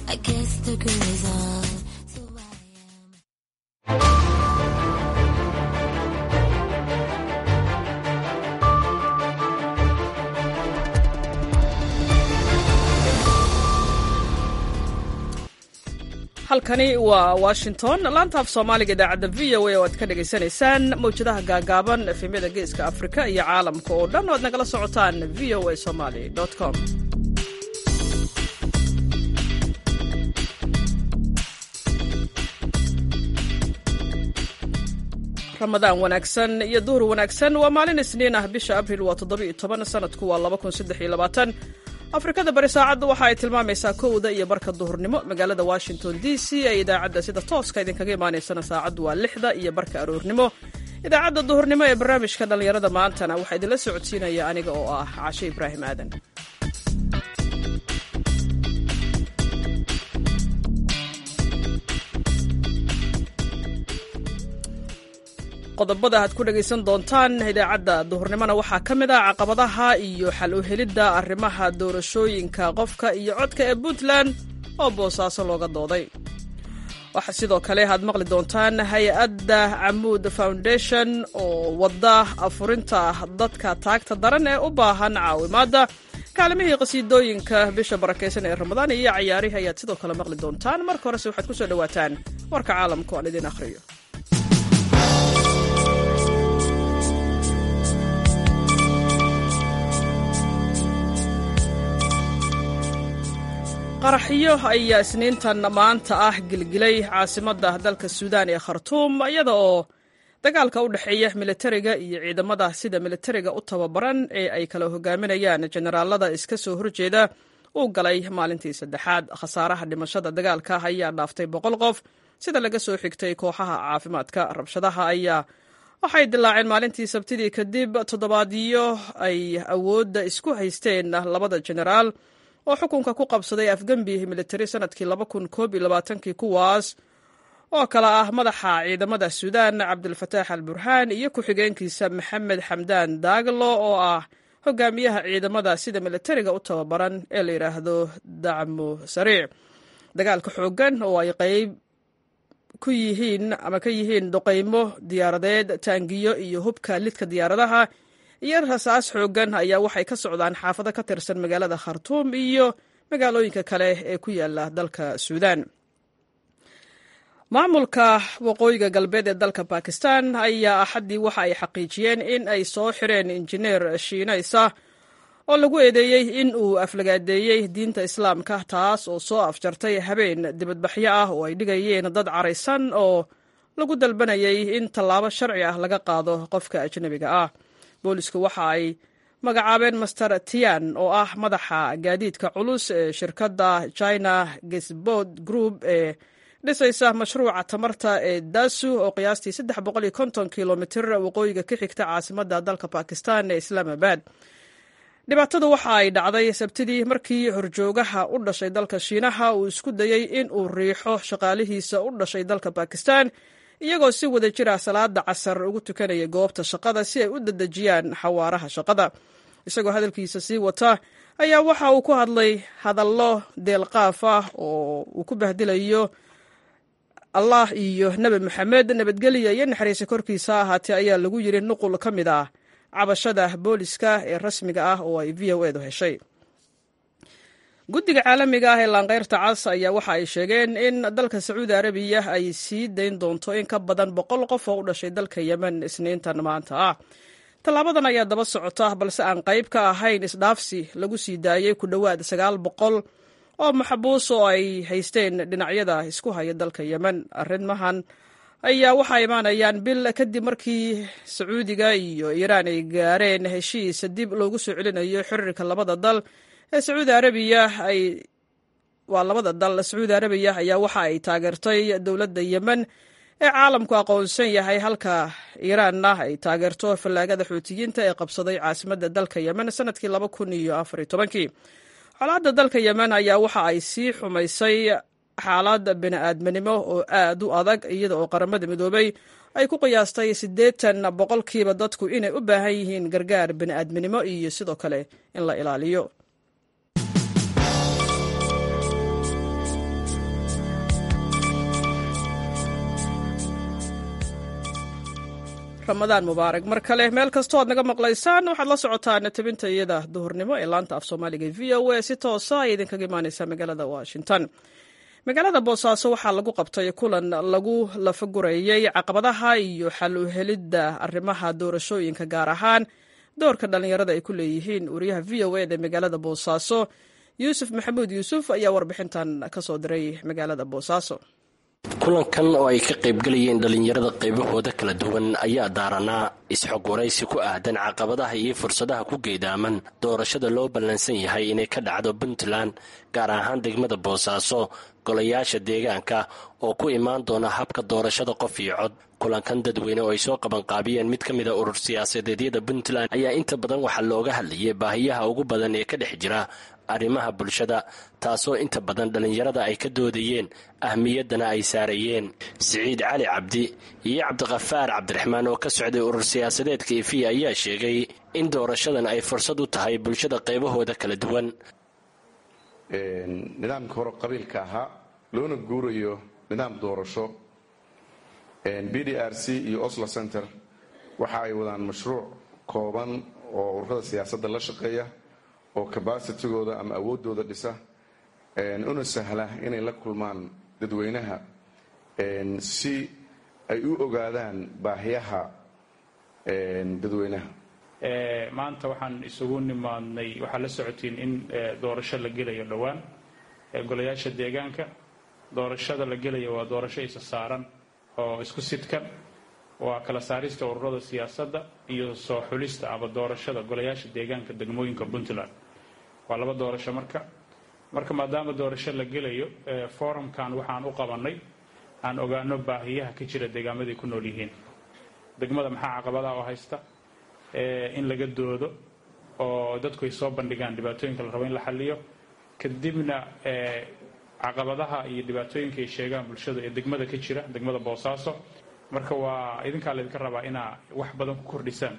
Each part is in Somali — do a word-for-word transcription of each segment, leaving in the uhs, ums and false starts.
I guess the girls are. halkani waa Washington laanta af Soomaaliga idaacadda V O A oo aad ka dhageysanaysaan mawjadaha gaagaaban efemyada geeska Afrika iyo caalamka oo dhan oo aad nagala socotaan v o a somali dot com. Ramadaan wanaagsan iyo duhur wanaagsan waa maalin Isniin ah bisha Abriil waa toddoba iyo toban sanadku waa laba kun saddex iyo labaatan. Afrikada bari saacaddu waxa ay tilmaamaysaa kowda iyo barka duhurnimo magaalada Washington D C ee idaacadda sida tooska idinkaga imaanaysana saacaddu waa lixda iyo barka aroornimo. Idaacadda duhurnimo ee barnaamijka dhalinyarada maantana waxaa idinla socodsiinaya aniga oo ah Caashe Ibraahim Aadan. qodobada aad ku dhageysan doontaan idaacadda duhurnimona waxaa ka mid ah caqabadaha iyo xal u helidda arrimaha doorashooyinka qofka iyo codka ee Puntland oo boosaaso looga dooday. waxaa sidoo kale aad maqli doontaan hay-adda Amoud Foundation oo wada afurinta dadka taagta daran ee u baahan caawimaadda kaalmihii qasiidooyinka bisha barakeysan ee Ramadaan iyo ciyaarihi ayaad sidoo kale maqli doontaan. marka horese waxaad ku soo dhawaataan warka caalamka oo aan idin akhriyo. qaraxyo ayaa Isniintan maanta ah gilgilay caasimadda dalka Suudaan ee Khartoum iyada oo dagaalka u dhaxeeya militariga iyo ciidamada sida militariga u tababaran ee ay kala hogaaminayaan generaalada iska soo horjeeda uu galay maalintii saddexaad. khasaaraha dhimashada dagaalka ayaa dhaaftay boqol qof sida laga soo xigtay kooxaha caafimaadka. rabshadaha ayaa waxay dilaaceen maalintii Sabtidii kadib toddobaadyo ay awoodda isku haysteen labada generaal oo xukunka ku qabsaday afgambi militari sanadkii laba kun koob iyo labaatan kuwaas oo kala ah madaxa ciidamada Suudaan Cabdulfataax al-Burhaan iyo ku-xigeenkiisa Maxamed Xamdaan Daglo oo ah hogaamiyaha ciidamada sida militariga u tababaran ee la yiraahdo Dacmo Sariic. dagaalka xoogan oo ay qayb ku yihiin ama ka yihiin duqeymo diyaaradeed, taangiyo iyo hubka lidka diyaaradaha iyo rasaas xoogan ayaa waxay ka socdaan xaafado ka tirsan magaalada Khartoum iyo magaalooyinka kale ee ku yaala dalka Suudaan. maamulka waqooyiga galbeed ee dalka Pakistan ayaa axadii waxa ay xaqiijiyeen in ay soo xireen injineer shiinaysa oo lagu eedeeyey in uu aflagaadeeyey diinta islaamka, taas oo soo afjartay habeen dibadbaxyo ah oo ay dhigayeen dad caraysan oo lagu dalbanayay in tallaabo sharci ah laga qaado qofka ajnabiga ah. boolisku waxa ay magacaabeen Master Tian oo ah madaxa gaadiidka culus ee shirkadda China Gasboard Group ee dhisaysa mashruuca tamarta ee Dasu oo qiyaastii saddex boqol iyo konton kiiloomitir waqooyiga ka xigta caasimadda dalka Pakistan ee Islamabad. dhibaatadu waxa ay dhacday Sabtidii markii horjoogaha u dhashay dalka Shiinaha uu isku dayay in uu riixo shaqaalihiisa u dhashay dalka Pakistan iyagoo si wada jira salaada casar ugu tukanaya goobta shaqada si ay u dadajiyaan xawaaraha shaqada. isagoo hadalkiisa sii wata ayaa waxa uu ku hadlay hadallo deelqaaf ah oo uu ku bahdilayo Allah iyo Nabi Maxamed nabadgelyo iyo naxariis korkiisa ahaatee ayaa lagu yiri nuqul ka mid ah cabashada booliska ee rasmiga ah oo ay V O A du heshay. guddiga caalamiga ah ee laanqeyrta cas ayaa waxa ay sheegeen in dalka Sacuudi Arabiya ay sii dayn doonto in ka badan boqol qof oo u dhashay dalka Yemen Isniintan maanta ah. tallaabadan ayaa daba socota balse aan qayb ka ahayn isdhaafsi lagu sii daayay ku dhowaad sagaal boqol oo maxbuus oo ay haysteen dhinacyada isku haya dalka Yemen. arrimahan ayaa waxay imaanayaan bil kadib markii Sacuudiga iyo Iiraan ay gaareen heshiis dib loogu soo celinayo xiriirka labada dal ee Sacuudi Arabiya ay waa labada dal. Sacuudi Arabiya ayaa waxa ay taageertay dowladda Yemen ee caalamku aqoonsan yahay halka Iiraanna ay taageerto fallaagada Xuutiyiinta ee qabsaday caasimadda dalka Yemen sanadkii laba kun iyo afar iyo toban. xaaladda dalka Yemen ayaa waxa ay sii xumaysay xaalad bini'aadminimo oo aad u adag iyada oo qaramada midoobay ay ku qiyaastay siddeetan boqolkiiba dadku inay u baahan yihiin gargaar bini'aadminimo iyo sidoo kale in la ilaaliyo. ramadaan mubaarak mar kale meel kastoo aad naga maqlaysaan waxaad la socotaan tabinta iyada duhurnimo ee laanta af soomaaliga v o a si toosa ay idinkaga imaaneysaa magaalada washington. magaalada boosaaso waxaa lagu qabtay kulan lagu lafagurayey caqabadaha iyo xal u helidda arrimaha doorashooyinka, gaar ahaan doorka dhallinyarada ay ku leeyihiin. wariyaha v o eda magaalada boosaaso yuusuf maxamuud yuusuf ayaa warbixintan ka soo diray magaalada boosaaso. kulankan oo ay ka qaybgalayeen dhallinyarada qaybahooda kala duwan ayaa daaranaa isxog waraysi ku aadan caqabadaha iyo fursadaha ku geedaaman doorashada loo ballansan yahay inay ka dhacdo puntland, gaar ahaan degmada boosaaso, golayaasha deegaanka oo ku imaan doona habka doorashada qof iyo cod. kulankan dadweyne oo ay soo qabanqaabiyeen mid ka mida urur siyaasadeedyada puntland ayaa inta badan waxaa looga hadlayay baahiyaha ugu badan ee ka dhex jira arrimaha bulshada, taasoo inta badan dhallinyarada ay ka doodayeen ahmiyaddana ay saarayeen. siciid cali cabdi iyo cabdiqafaar cabdiraxmaan oo ka socday urur siyaasadeedka efiya ayaa sheegay in doorashadan ay fursad u tahay bulshada qaybahooda kala duwan. nidaamka hore qabiilka ahaa loona guurayo nidaam doorasho. b d r c iyo oslo center waxa ay wadaan mashruuc kooban oo ururada siyaasadda la shaqeeya oo cabacitigooda ama awoodooda dhisa, una sahla inay la kulmaan dadweynaha si ay u ogaadaan baahiyaha dadweynaha. maanta waxaan isugu nimaadnay, waxaa la socotiin in doorasho la gelayo dhowaan golayaasha deegaanka. doorashada la gelayo waa doorasho isa saaran oo isku sidkan, waa kala saarista ururada siyaasadda iyo soo xulista ama doorashada golayaasha deegaanka degmooyinka puntland. waa laba doorasho marka marka maadaama doorasho la gelayo, forumkan waxaan u qabanay aan ogaano baahiyaha ka jira deegaamaday ku nool yihiin. degmada maxaa caqabadaha oo haysta, in laga doodo oo dadku ay soo bandhigaan dhibaatooyinka la rabo in la xalliyo, kadibna caqabadaha iyo dhibaatooyinka ay sheegaan bulshada ee degmada ka jira, degmada boosaaso. marka waa idinkaa laydinka rabaa inaa wax badan ku kordhisaan.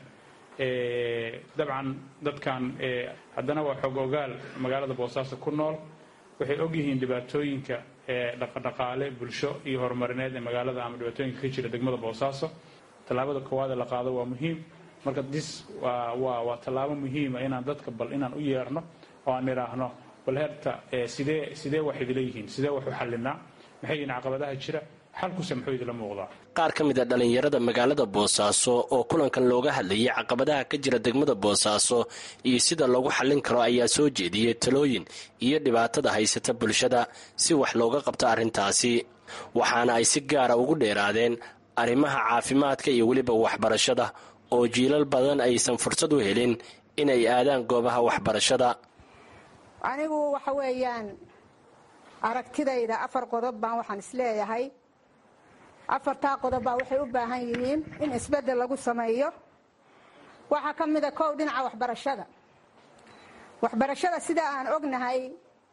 dabcan dadkan haddana waa xog ogaal magaalada boosaaso ku nool, waxay ogyihiin dhibaatooyinka dhaqadhaqaale bulsho iyo horumarineed ee magaalada ama dhibaatooyinka ka jira degmada boosaaso. tallaabada koowaad ee la qaado waa muhiim. marka dis waa waa tallaabo muhiima inaan dadka bal inaan u yeerno oo aan idhaahno bal heerta sidee sidee wax idila yihiin, sidee wax u xallinaa, maxay yihiin caqabadaha jira, xalkuse muxuu idila muuqdaa. qaar ka mid a dhallinyarada magaalada boosaaso oo kulankan looga hadlayay caqabadaha ka jira degmada boosaaso iyo sida lagu xallin karo ayaa soo jeediyey talooyin iyo dhibaatada haysata bulshada si wax looga qabto arrintaasi. waxaana ay si gaara ugu dheeraadeen arrimaha caafimaadka iyo weliba waxbarashada oo jiilal badan aysan fursad u helin inay aadaan goobaha waxbarashada. anigu waxa weeyaan aragtidayda afar qodob baan waxaan isleeyahay. afartaa qodob baa waxay u baahan yihiin in isbeddel lagu sameeyo. waxaa ka mida kow, dhinaca waxbarashada. waxbarashada sida aan ognahay,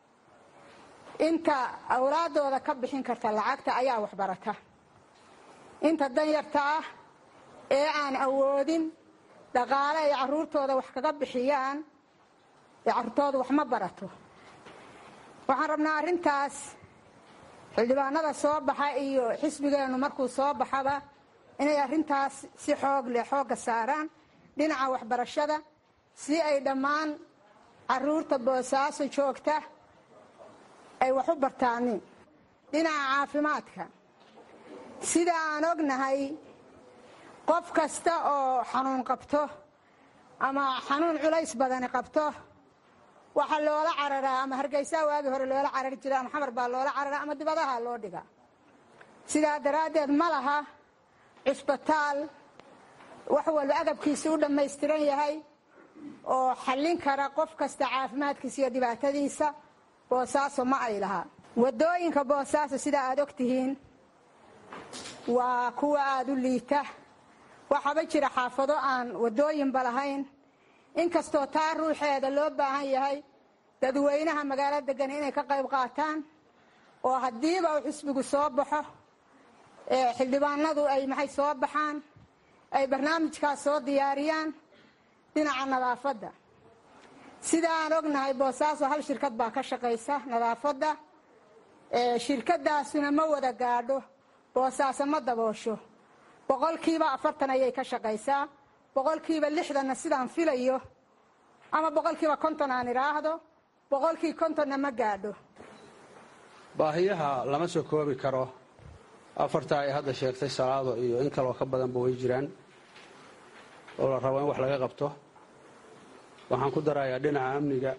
inta awlaadooda ka bixin karta lacagta ayaa waxbarata. inta danyarta ah ee aan awoodin dhaqaale ay carruurtooda wax kaga bixiyaan, ee carruurtooda wax ma barato. waxaan rabnaa arrintaas xildhibaanada soo baxa iyo xisbigeennu markuu soo baxaba inay arrintaas si xoog leh xoogga saaraan dhinaca waxbarashada, si ay dhammaan carruurta boosaaso joogta ay wax u bartaanin. dhinaca caafimaadka, sida aan ognahay, qof kasta oo xanuun qabto ama xanuun culays badani qabto waxaa loola cararaa, ama hargeysaa waagii hore loola carari jira, ama xamar baa loola cararaa, ama dibadaha loo dhigaa. sidaa daraaddeed ma laha cusbitaal wax walba agabkiisa u dhammaystiran yahay oo xallin kara qof kasta caafimaadkiisa iyo dhibaatadiisa. boosaaso ma ay lahaa. waddooyinka boosaaso sida aad og tihiin waa kuwa aada u liita. waxaaba jira xaafado aan waddooyinba lahayn, inkastoo taa ruuxeeda loo baahan yahay dadweynaha magaalo degan inay ka qayb qaataan, oo haddiiba uu xisbigu soo baxo, xildhibaanadu ay maxay soo baxaan, ay barnaamijkaas soo diyaariyaan. dhinaca nadaafadda, sida aan ognahay boosaaso hal shirkad baa ka shaqaysa nadaafadda. shirkadaasuna ma wada gaadho boosaaso, ma daboosho boqolkiiba afartan ayay ka shaqaysaa, boqolkiiba lixdanna sidaan filayo ama boqolkiiba konton aan idhaahdo, boqolkii kontonna ma gaadho. baahiyaha lama soo koobi karo. afarta ay hadda sheegtay Salaado iyo in kaloo ka badanba way jiraan oo la rabo in wax laga qabto. waxaan ku darayaa dhinaca amniga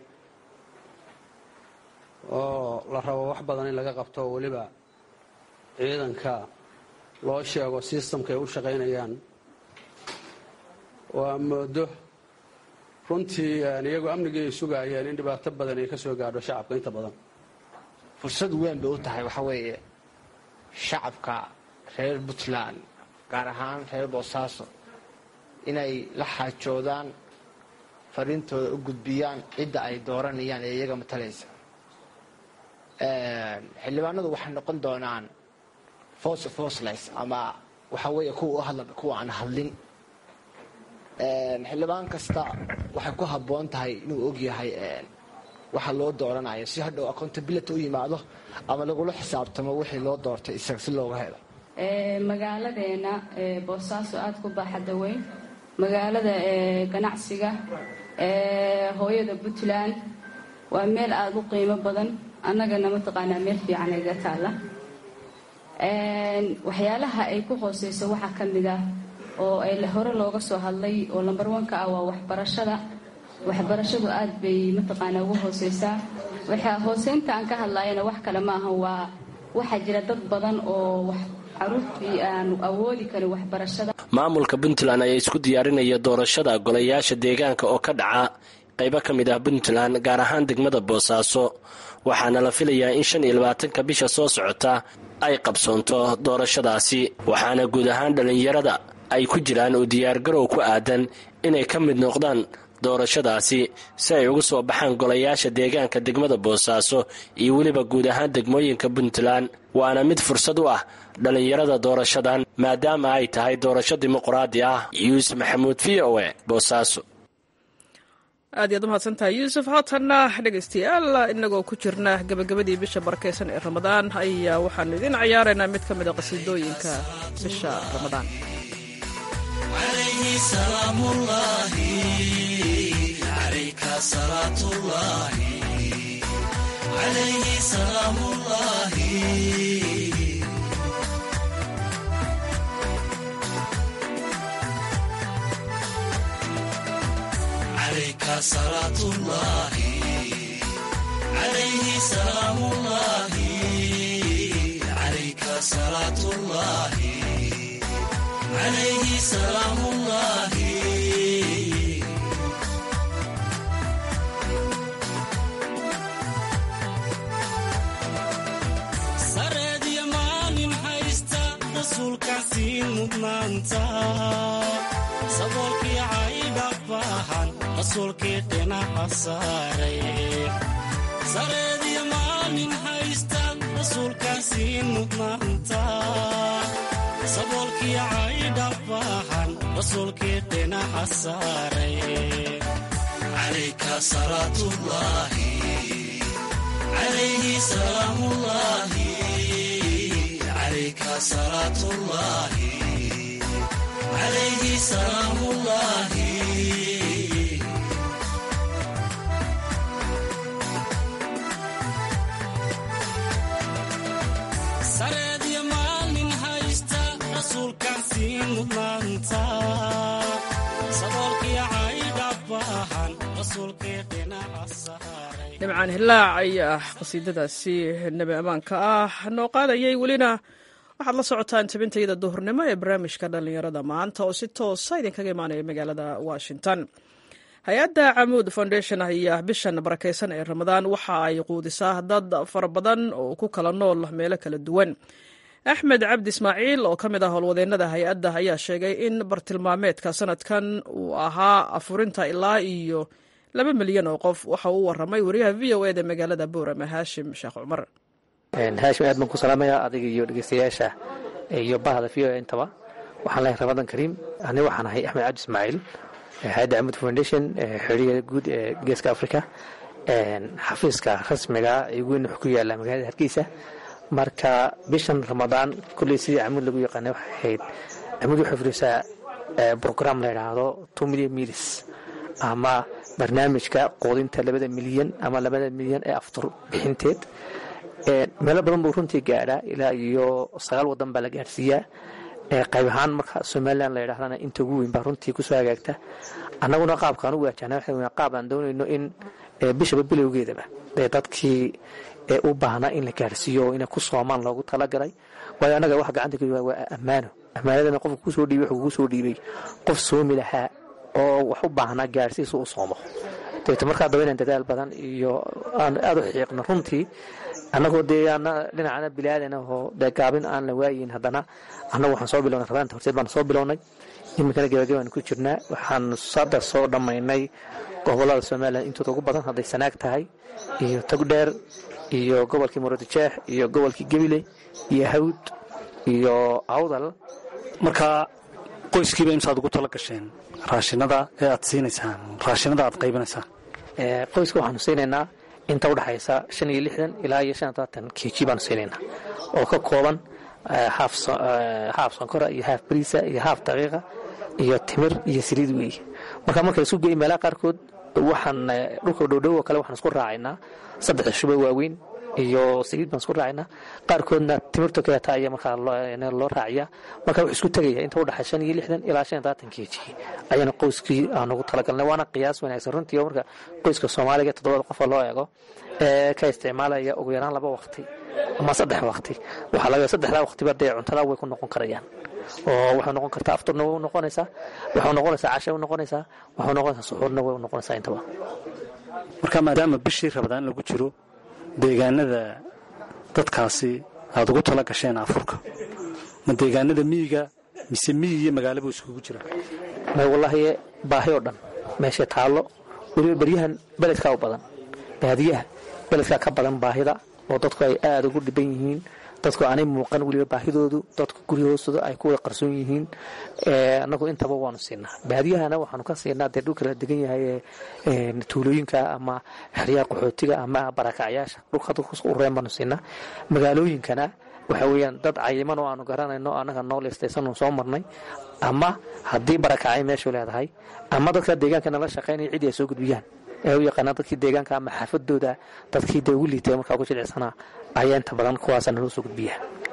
oo la rabo wax badan in laga qabto, weliba ciidanka loo sheego systemka ay u shaqaynayaan. waa moodo runtii iyagoo amnigii ay sugayeen in dhibaato badan ay ka soo gaadho shacabka inta badan. fursad weyn bay u tahay waxa weeye shacabka reer Puntland gaar ahaan reer Boosaaso inay la xaajoodaan, farintooda u gudbiyaan cidda ay dooranayaan ee iyaga matalaysa. xildhibaanadu waxay noqon doonaan force forceless ama waxa weeye kuwa u hadla kuwa aan hadlin. xildhibaan kasta waxay ku habboon tahay inuu ogyahay waxa loo dooranayo si hadhow accountability u yimaado ama lagula xisaabtamo wixii loo doortay isaga si looga helo. magaaladeena Boosaaso aad ku baaxad weyn, magaalada ganacsiga hooyada Puntland waa meel aad u qiimo badan, annagana ma taqaanaa meel fiican ay taala. waxyaalaha ay ku hooseyso waxa ka mid ah oo ay hore looga soo hadlay oo number one ka ah waa waxbarashada. waxbarashadu aad bay ma taqaanaa ugu hooseysaa. waxa hooseynta aan ka hadlayna wax kale ma aha, waa waxa jira dad badan oo wax caruurtii aan awoodi karin waxbarashada. maamulka Puntland ayaa isku diyaarinaya doorashada golayaasha deegaanka oo ka dhaca qaybo ka mid ah Puntland, gaar ahaan degmada Boosaaso. waxaana la filayaa in shan iyo labaatanka bisha soo socota ay qabsoonto doorashadaasi, waxaana guud ahaan dhalinyarada ay ku jiraan u diyaargarow ku aadan inay ka mid noqdaan doorashadaasi si ay ugu soo baxaan golayaasha deegaanka degmada Boosaaso iyo weliba guud ahaan degmooyinka Puntland. waana mid fursad u ah dhalinyarada doorashadan maadaama ay tahay doorasho dimuqraadi ah. yuusuf maxamuud v o a Boosaaso. aad iyaad u mahadsantahay yuusuf. haatanna dhegaystayaal inagoo ku jirna gabagabadii bisha barakeysan ee Ramadaan ayaa waxaanu idin ciyaaraynaa mid ka mid a qasiidooyinka bisha Ramadaan. عليه سلام الله عليك صلاة الله عليه سلام الله عليك صلاة الله عليه سلام الله عليك صلاة الله عليه سلام الله سرد يمان حيستا رسولك سين مدنانتا صبولك عيد أفاحان رسولك دنا حصاري سرد يمان حيستا رسولك سين مدنانتا صبولكي عيد أفاحان رسولكي دنا حساري عليك صلاة الله عليه سلام الله عليك صلاة الله عليه سلام الله سرد يمان هايستا رسولكان سين مدنانتا صبولكي عيد أفاحان رسولكي دنا حساري. dhimcaan hilaac ayaa qasiidadaasi nabi ammaanka ah noo qaadayay. welina waxaad la socotaan tabintayada duhurnimo ee barnaamijka dhallinyarada maanta oo si toosa idinkaga imaanaya magaalada Washington. hay-adda Camuud Foundation ayaa bishan barakeysan ee Ramadaan waxa ay quudisaa dad fara badan oo ku kala nool meelo kala duwan. axmed cabdi ismaaciil oo ka mid ah howlwadeennada hay-adda ayaa sheegay in bartilmaameedka sanadkan uu ahaa afurinta ilaa iyo laba milyan oo qof. waxa uu waramay wariyaha v o eda magaalada Boorama Haashim Sheekh Cumar. haashim aad baan ku salaamayaa adiga iyo dhegeystayaasha iyo bahda v o a intaba. waxaan leeyahay Ramadaan Kariim. ani waxaan ahay axmed cabdi ismaaciil, hay-adda Camuud Foundation, xiriirka guud ee Geeska Afrika. xafiiska rasmiga ee weyn wuxuu ku yaala magaalada Hargeysa. marka bishan Ramadaan kulli sidii Camuud lagu yaqaanay waxay ahayd camuud waxay fulisaa brogram la yidhaahdo two million milis ama barnaamijka quudinta labada milyan ama labada milyan ee aftur bixinteed. meelo badan buu runtii gaadhaa ilaa iyo sagaal wadan baa la gaadhsiiyaa. qayb ahaan marka somalilan la yidhahdana inta ugu weyn baa runtii kusoo hagaagta. annaguna qaabkaan u waajahna waxa weyn qaab aan doonayno in bishaba bilowgeedaba dee dadkii u baahnaa in la gaadhsiiyo oo inay ku soomaan loogu talagalay. waayo annaga waxa gacanta ka jooga waa ammaano. ammaanadana qofka kusoo dhiibay wuxuu kugu soo dhiibay qof soomi lahaa oo wax u baahnaa gaadhsiisa u soomo. dabeeta markaa daba inaan dadaal badan iyo aan aada u xiiqno runtii annagoo dee dhinacana bilaadan ahoo dee gaabin aan la waayin haddana annagu waxaan soo bilownay rabaanta horteed baan soo bilownay iminkana gebagabaan ku jirnaa. waxaan hadda soo dhammaynay gobolada somalilan intooda ugu badan hadday sanaag tahay iyo togdheer iyo gobolkii muradjeex iyo gobolkii gebile iyo hawd iyo awdal. markaa qoyskiiba imsaad ugu tala gasheen raashinada ee aad siinaysaan raashinada aad qaybinaysaan? qoyska waxaanu siinaynaa inta udhaxaysa shan iyo lixdan ilaa iyo shan iyo todobaatan kg baanu siinaynaa oo ka kooban haaf sonkora iyo haaf bariisa iyo haaf daqiiqa iyo timir iyo saliid weeye. marka marka lasu geey meelaha qaarkood waxaan dhulka dhowdhow oo kale waxaan isku raacaynaa saddex shuba waaweyn iyo saliid baan isku raacaynaa. qaarkoodna timirta kaleeta ayaa markaa loo raaciyaa. marka wuxuu isku tegaya inta udhaxaysa shan iyo lixdan ilaa shan iyo todobaatan kg ayaana qoyskii aan ugu talagalnay. waana qiyaas wanaagsan runtii oo marka qoyska soomaaliga toddobada qofa loo eego ee ka isticmaalaya ugu yaraan laba waqti ama saddex waqti. waxaa laga saddexdaa waqtiba dee cuntada way ku noqon karayaan oo waxay noqon kartaa afturna way u noqonaysaa, waxay noqonaysaa casho u noqonaysaa, waxay noqonaysaa suxuurna way u noqonaysaa intaba. marka maadaama bishii rabadaan lagu jiro deegaanada dadkaasi aad ugu tala gasheen afurka ma deegaanada miyiga mise miyi iyo magaalo buu iskugu jira? may wallaahi baahi oo dhan meesha taallo. weliba beryahan beledkaa u badan, baadiyaha beledkaa ka badan baahida oo dadku ay aada ugu dhiban yihiin. dadku aanay muuqan weliba baahidoodu, dadku guryahoostooda ay ku wada qarsoon yihiin. annagu intaba waanu siinaa. baadiyahana waxaanu ka siinaa dee dhulka la degan yahay ee tuulooyinka ama xeryaha qaxootiga ama barakacyaasha dhulka dadku ureen baanu siinaa. magaalooyinkana waxa weeyaan dad cayiman oo aanu garanayno annaga noo liistaysannu soo marnay, ama haddii barakacay meeshu leedahay ama dadka deegaanka nala shaqaynaya cidii ay soo gudbiyaan ee u yaqaanaa dadkii deegaanka ama xaafadooda dadkii dee ugu liitay markaa ugu jilicsanaa ayaa inta badan kuwaasa naloo soo gudbiya.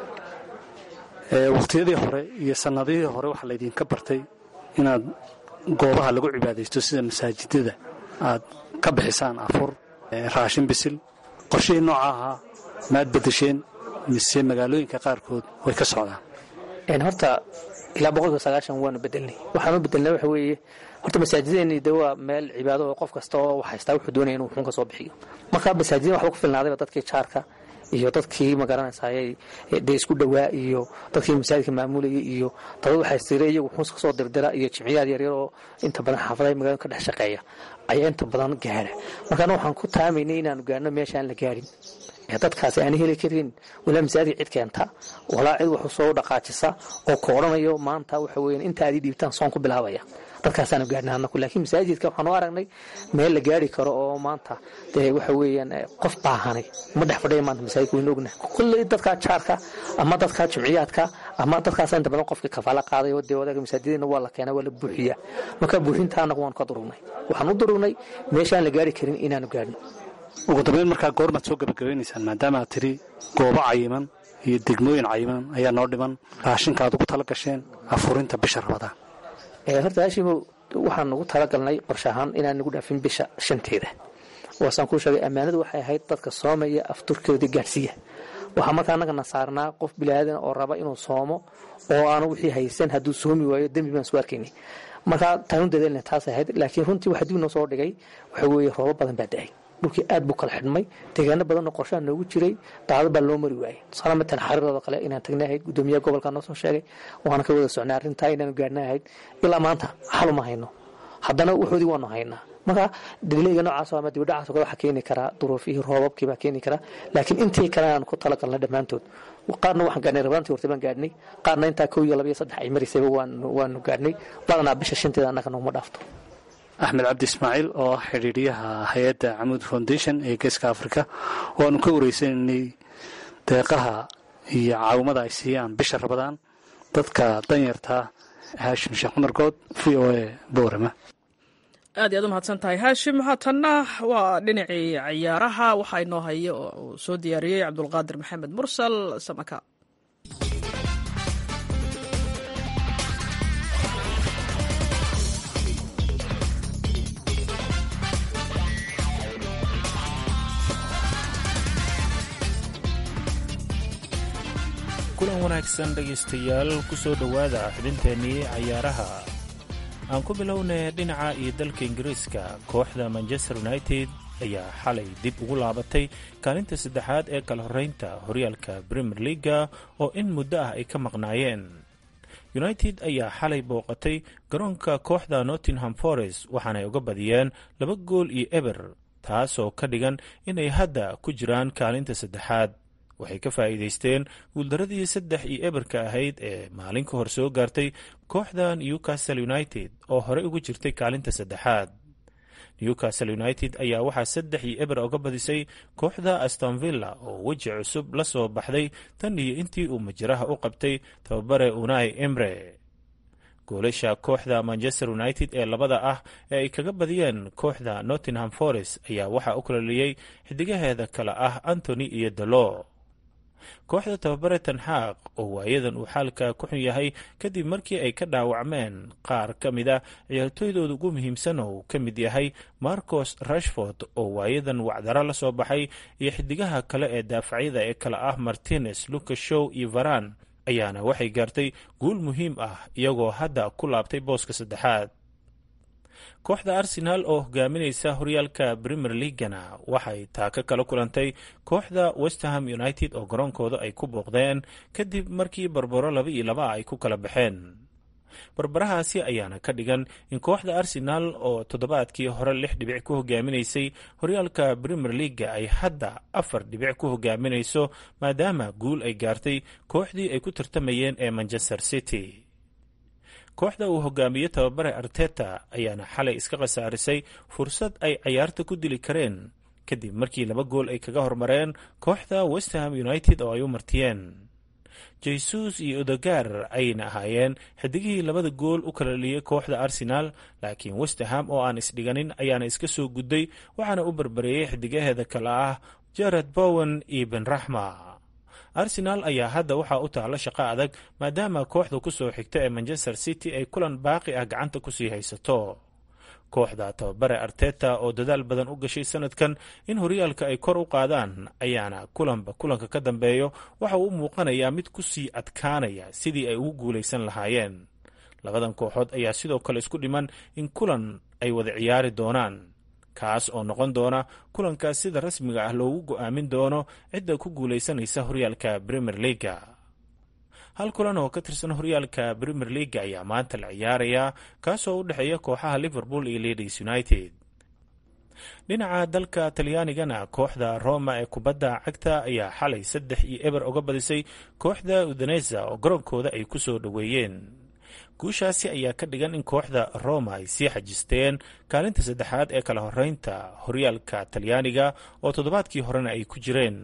waqtiyadii hore iyo sanadihii hore waxaa laydinka bartay inaad goobaha lagu cibaadaysto sida masaajidada aad ka bixisaan afur raashin bisil. qorshihii nooca ahaa maad bedesheen mise magaalooyinka qaarkood way ka socdaan? horta ilaa boqolkiiba sagaashan waanu bedelnay. waxaanu bedelnay waxa weeye horta masaajideenii de waa meel cibaado oo qof kasta oo haystaa wuxuu doonaya inuu wuxuun ka soo bixiyo. marka masaajideen waxba ku filnaadayba dadkii jaarka iyo dadkii magaranaysaayay dee isku dhowaa iyo dadkii masaajidka maamulayay iyo dad waxay siray iyagu wuxuun ka soo dirdira iyo jimciyaad yaryar oo inta badan xaafadaha magaalada ka dhex shaqeeya ayaa inta badan gaara. markaana waxaan ku taamaynay inaanu gaarno meesha aan la gaarin ee dadkaasi aan heli karin walaa masaajid cid keenta walaa cid wax soo dhaqaajisa oo kooranayo maanta waxa weeyaan inta aad dhiibtaan soon ku bilaabaya. dadkaasaanu gaarnay annagu, laakiin masaajidka waxaan u aragnay meel la gaari karo oo maanta dee waxa weeyaan qof baahanay ma dhex fadhiya maanta masaajidka waynu ognahay. kulley dadkaa jaarka ama dadkaa jimciyaadka ama dadkaas inta badan qofka kafaala qaaday oo dee wadaga masaajidina waa la keenay waa la buuxiyaa. marka buuxinta annagu waanu ka durugnay, waxaan u durugnay meeshaan la gaari karin inaanu gaarno. ugu dambeyn markaa goormaad soo gabagabaynaysaan maadaama aad tiri goobo cayiman iyo degmooyin cayiman ayaa noo dhiman raashinka aad ugu tala gasheen afurinta bisha rabadaan? horta haashimow waxaan ugu talagalnay qorshe ahaan inaan nagu dhaafin bisha shanteeda. waasaan kuu sheegay ammaanadu waxay ahayd dadka soomaya afturkoodii gaadhsiiya. waxaa markaa annagana saarnaa qof bilaadan oo raba inuu soomo oo aanu wixii haysan hadduu soomi waayo dembi baan soo arkaynay. markaa taanu dadaalna taas ahayd, laakiin runtii waxa dib noo soo dhigay waxa weeye roobo badan baa da-ay. dhulkii aad buu kala xidhmay, deegaano badanoo qorshaha noogu jiray daado baa loo mari waayey. tusaale matan xariirooda kale inaan tagnay ahayd, gudoomiyaha gobolka noo soo sheegay, waana ka wada socnay arrintaa inaanu gaarna ahayd. ilaa maanta xaluma hayno, haddana waxoodii waanu haynaa. marka daliilayga noocaas ama dibadhacaas kale waxaa keeni karaa duruufihii roobabkii baa keeni karaa, laakiin intii kale aan ku talagalnay dhammaantood. qaarna waxaan gaarnay rabaantii horta baan gaarnay, qaarna intaa kow iyo laba iyo saddex ay marisayba waanu gaarnay. badanaa bisha shanteeda annaga nooma dhaafto. axmed cabdi ismaaciil oo ah xidhiidhiyaha hay-adda camuud foundation ee geeska africa waanu ka wareysanaynay deeqaha iyo caawimada ay siiyaan bisha rabadaan dadka danyartaa. haashim sheekh cumar good, v o a boorama. aad iyaad u mahadsan tahay haashim. haatanna waa dhinacii ciyaaraha waxaa inoo haya oo uu soo diyaariyey cabdulqaadir maxamed mursal samaka. kulan wanaagsan dhegaystayaal, ku soo dhowaada xubinteennii cayaaraha. aan ku bilownay dhinaca iyo dalka ingiriiska. kooxda manchester united ayaa xalay dib ugu laabatay kaalinta saddexaad ee kala horraynta horyaalka premier leaga oo in muddo ah ay ka maqnaayeen. united ayaa xalay booqatay garoonka kooxda nottingham forest waxaanay uga badiyeen laba gool iyo eber, taasoo ka dhigan inay hadda ku jiraan kaalinta saddexaad. waxay ka faa'iidaysteen guuldaradii saddex iyo eberka ahayd ee maalin ka hor soo gaartay kooxda newcastle united oo horey ugu jirtay kaalinta saddexaad. newcastle united ayaa waxaa saddex iyo eber uga badisay kooxda aston villa oo weji cusub la soo baxday tan iyo intii uu majiraha u qabtay tababare unai emre. goolasha kooxda manchester united ee labada ah ee ay kaga badiyeen kooxda nottingham forest ayaa waxaa u kalaliyey xidigaheeda kale ah antony iyo dalo. kooxda tababare tanxaaq oo waayadan uu xaalka ku xun yahay kadib markii ay ka dhaawacmeen qaar ka mid a ciyaartooydooda ugu muhiimsan oo uu ka mid yahay marcos rashford oo waayadan wacdaro la soo baxay iyo xidigaha kale ee daafacyada ee kale ah martinez, lucas show iyo varan ayaana waxay gaartay guul muhiim ah iyagoo hadda ku laabtay booska saddexaad. kooxda arsenaal oo hogaaminaysa horyaalka premier leagana waxay taaka kala kulantay kooxda westham united oo garoonkooda ay ku booqdeen kadib markii barbaro laba iyo laba ay ku kala baxeen. barbarahaasi ayaana ka dhigan in kooxda arsenaal oo toddobaadkii hore lix dhibic ku hogaaminaysay horyaalka premier leaga ay hadda afar dhibic ku hogaaminayso maadaama guul ay gaartay kooxdii ay ku tartamayeen ee manchester city. kooxda uu hogaamiye tababare arteta ayaana xalay iska khasaarisay fursad ay cayaarta ku dili kareen kadib markii laba gool ay kaga hormareen kooxda westham united oo ay u martiyeen. jesus iyo odegaar ayayna ahaayeen xidigihii labada gool u kala liyey kooxda arsenaal, laakiin westham oo aan isdhiganin ayaana iska soo gudday waxaana u barbareeyey xidigaheeda kale ah jared bowen iyo benraxma. arsenaal ayaa hadda waxaa u taalla shaqo adag maadaama kooxda ku soo xigta ee manchester city ay kulan baaqi ah gacanta kusii haysato. kooxda tababare arteta oo dadaal badan u gashay sanadkan in horyaalka ay kor u qaadaan ayaana kulanba kulanka ka dambeeyo waxa uu u muuqanayaa mid ku sii adkaanaya sidii ay ugu guulaysan lahaayeen. labadan kooxood ayaa sidoo kale isku dhiman in kulan ay wada ciyaari doonaan, kaas oo noqon doona kulankaas sida rasmiga ah loogu go'aamin doono cidda ku guulaysanaysa horyaalka premier leaga. hal kulan oo ka tirsan horyaalka premier leaga ayaa maanta la ciyaarayaa kaasoo u dhexeeya kooxaha liverpool iyo leeds united. dhinaca dalka talyaanigana kooxda roma ee kubadda cagta ayaa xalay saddex iyo eber uga badisay kooxda udinesa oo garoonkooda ay ku soo dhoweeyeen. guushaasi ayaa ka dhigan in kooxda roma ay sii xajisteen kaalinta saddexaad ee kala horraynta horyaalka talyaaniga oo toddobaadkii horena ay ku jireen.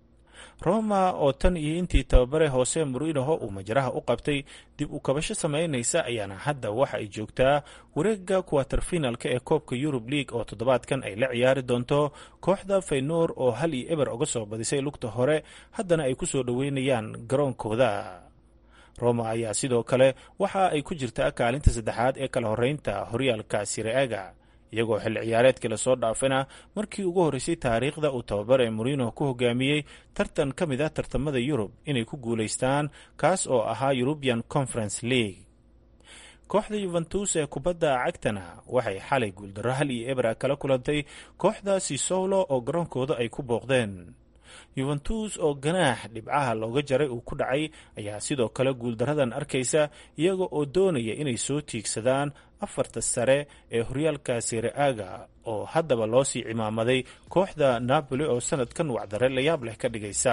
roma oo tan iyo intii tababare hoose mourinho uu majaraha u qabtay dib u kabasho samaynaysa ayaana hadda waxa ay joogtaa wareegga kuwaterfinalka ee koobka yurub league oo toddobaadkan ay la ciyaari doonto kooxda feynoor oo hal iyo eber uga soo badisay lugta hore haddana ay ku soo dhoweynayaan garoonkooda. roma ayaa sidoo kale waxa ay ku jirtaa kaalinta saddexaad ee kala horraynta horyaalka sire-aga iyagoo xilli ciyaareedkii lasoo dhaafina markii ugu horreysay taariikhda uu tababare mourinho ku hogaamiyey tartan ka mid ah tartamada yurub inay ku guulaystaan kaas oo ahaa European Conference League. kooxda Juventus ee kubadda cagtana waxay xalay guuldarro hal iyo eber kala kulantay kooxda Sassuolo oo garoonkooda ay ku booqdeen. Juventus oo ganaax dhibcaha looga jaray uu ku dhacay ayaa sidoo kale guuldaradan arkaysa iyaga oo doonaya inay soo tiigsadaan afarta sare ee horyaalka Serie A-ga oo haddaba loo sii cimaamaday kooxda Napoli oo sanadkan wacdare la yaab leh ka dhigaysa.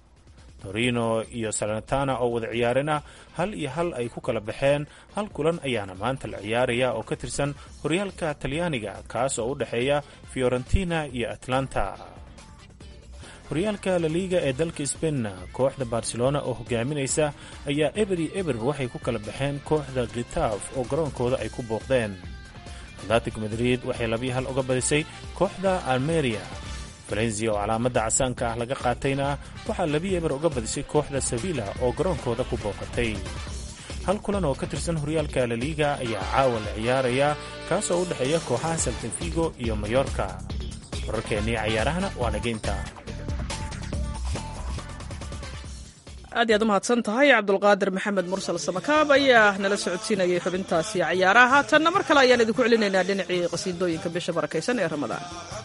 Torino iyo Salernitana oo wada ciyaarena hal iyo hal ay ku kala baxeen. hal kulan ayaana maanta la ciyaaraya oo ka tirsan horyaalka Talyaaniga kaas oo u dhexeeya Fiorentina iyo Atlanta. horyaalka laliiga ee dalka sbainna kooxda barcelona oo hogaaminaysa ayaa eberi eber waxay ku kala baxeen kooxda getaaf oo garoonkooda ay ku booqdeen. atletico madrid waxay labiyo hal uga badisay kooxda almeria. valencia oo calaamadda casaanka ah laga qaatayna waxaa labiyo eber uga badisay kooxda sevilla oo garoonkooda ku booqatay. hal kulan oo ka tirsan horyaalka laliiga ayaa caawa la ciyaaraya kaasoo u dhexeeya kooxaha salta vigo iyo mayorka. wararkeennii cayaarahana waa nageynta. aad iyaad u mahadsan tahay cabdulqaadir maxamed mursal samakaab ayaa nala socodsiinayay xubintaasi cayaaraha. haatanna mar kale ayaan idinku celinaynaa dhinacii qasiidooyinka bisha barakaysan ee ramadaan.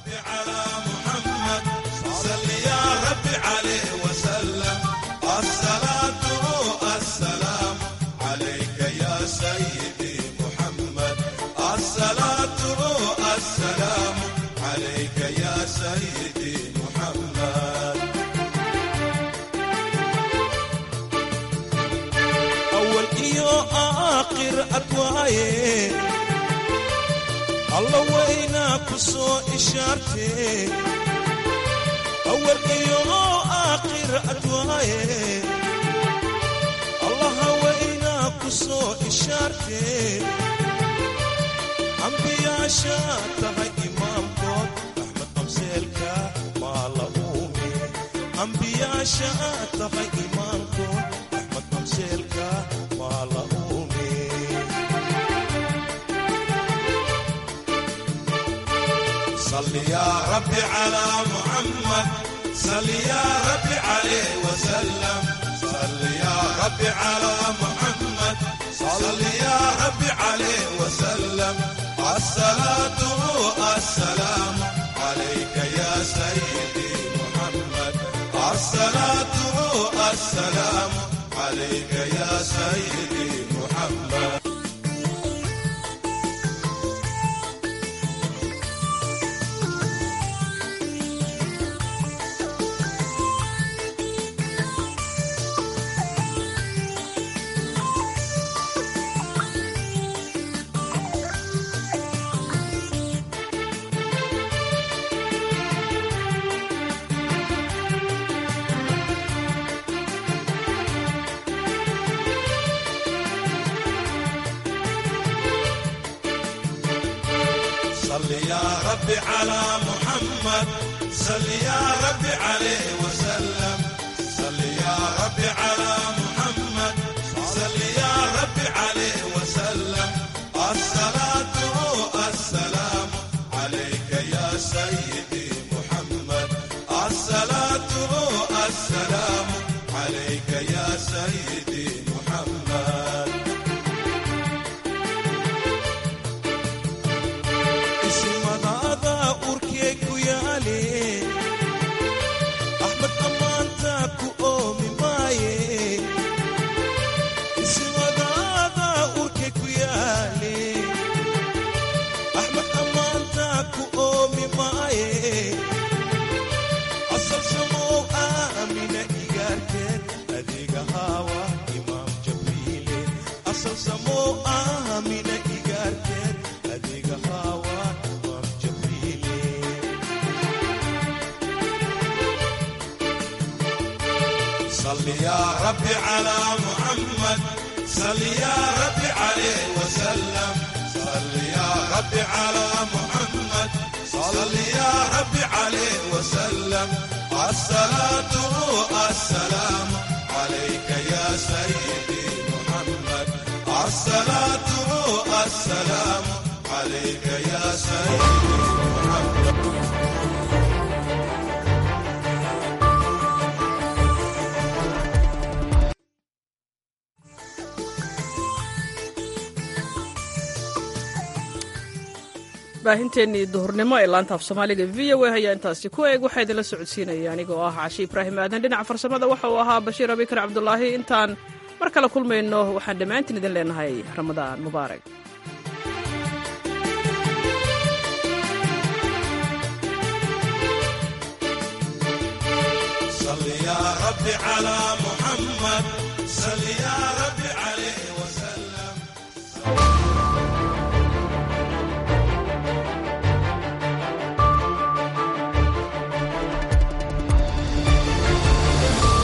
alla wayna ku soo ishaartee awal iyo aakhir adwaaye allaha wayna ku soo ishaartee ambiyaasha tahay imaamkood axmed qabseelka maa la uume ambiyaasha tahay imaamkood axmed qabseelka maa la uume صل يا ربي على محمد صل يا ربي عليه وسلم صل يا ربي على محمد صل يا ربي عليه وسلم الصلاة والسلام عليك يا سيدي محمد الصلاة والسلام عليك يا سيدي محمد صل يا ربي على محمد صل يا ربي عليه وسلم صل يا ربي على محمد صل يا ربي عليه وسلم الصلاة والسلام عليك يا سيدي محمد الصلاة والسلام عليك يا سيدي محمد أحمد أمانتك وأمي ماي اسم هذا أوركك ويالي أحمد أمانتك وأمي ماي أصل سمو آمنة إيجاركت أديك هوا إمام جبريلي أصل سمو آمنة إيجاركت أديك هوا إمام جبريلي صل يا ربي على محمد صل يا ربي عليه وسلم صل يا ربي على محمد صل يا ربي عليه وسلم الصلاة والسلام عليك يا سيدي محمد الصلاة والسلام عليك يا سيدي محمد baahinteennii duhurnimo ee laanta af soomaaliga v o a ayaa intaasi ku eeg waxaa idinla socodsiinaya anigoo ah cashi ibraahim aadan dhinaca farsamada waxa uu ahaa bashiir abikar cabdulaahi intaan mar kale kulmayno waxaan dhammaantiin idin leenahay ramadaan mubaarak صل يا ربي على محمد صل يا ربي